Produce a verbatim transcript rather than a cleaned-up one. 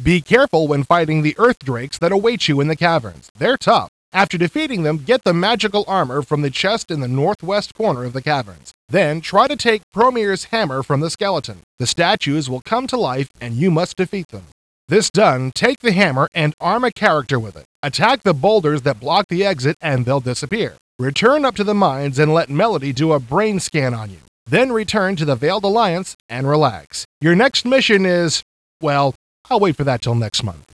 Be careful when fighting the Earth Drakes that await you in the caverns. They're tough. After defeating them, get the magical armor from the chest in the northwest corner of the caverns. Then try to take Promir's hammer from the skeleton. The statues will come to life and you must defeat them. This done, take the hammer and arm a character with it. Attack the boulders that block the exit and they'll disappear. Return up to the mines and let Melody do a brain scan on you. Then return to the Veiled Alliance and relax. Your next mission is, well, I'll wait for that till next month.